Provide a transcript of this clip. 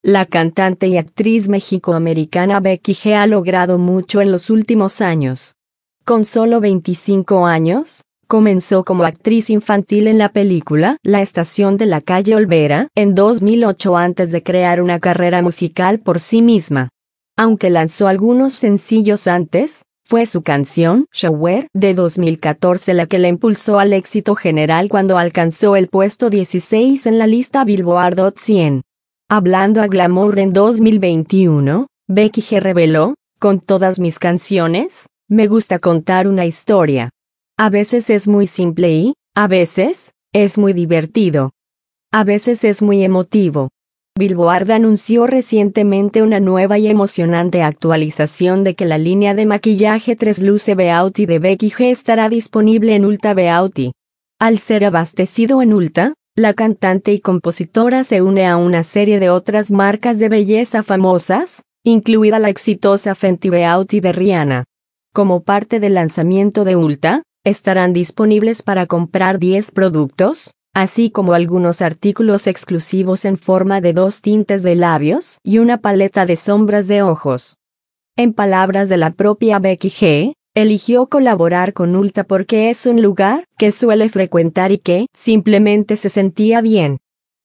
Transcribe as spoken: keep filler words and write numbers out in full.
La cantante y actriz mexicoamericana Becky G ha logrado mucho en los últimos años. Con solo veinticinco años, comenzó como actriz infantil en la película La Estación de la Calle Olvera en dos mil ocho antes de crear una carrera musical por sí misma. Aunque lanzó algunos sencillos antes, fue su canción Shower de dos mil catorce la que la impulsó al éxito general cuando alcanzó el puesto dieciséis en la lista Billboard Hot cien. Hablando a Glamour en dos mil veintiuno, Becky G reveló: "Con todas mis canciones, me gusta contar una historia. A veces es muy simple y, a veces, es muy divertido. A veces es muy emotivo". Billboard anunció recientemente una nueva y emocionante actualización de que la línea de maquillaje Transluce Beauty de Becky G estará disponible en Ulta Beauty. Al ser abastecido en Ulta, la cantante y compositora se une a una serie de otras marcas de belleza famosas, incluida la exitosa Fenty Beauty de Rihanna. Como parte del lanzamiento de Ulta, estarán disponibles para comprar diez productos, así como algunos artículos exclusivos en forma de dos tintes de labios y una paleta de sombras de ojos. En palabras de la propia Becky G, eligió colaborar con Ulta porque es un lugar que suele frecuentar y que simplemente se sentía bien.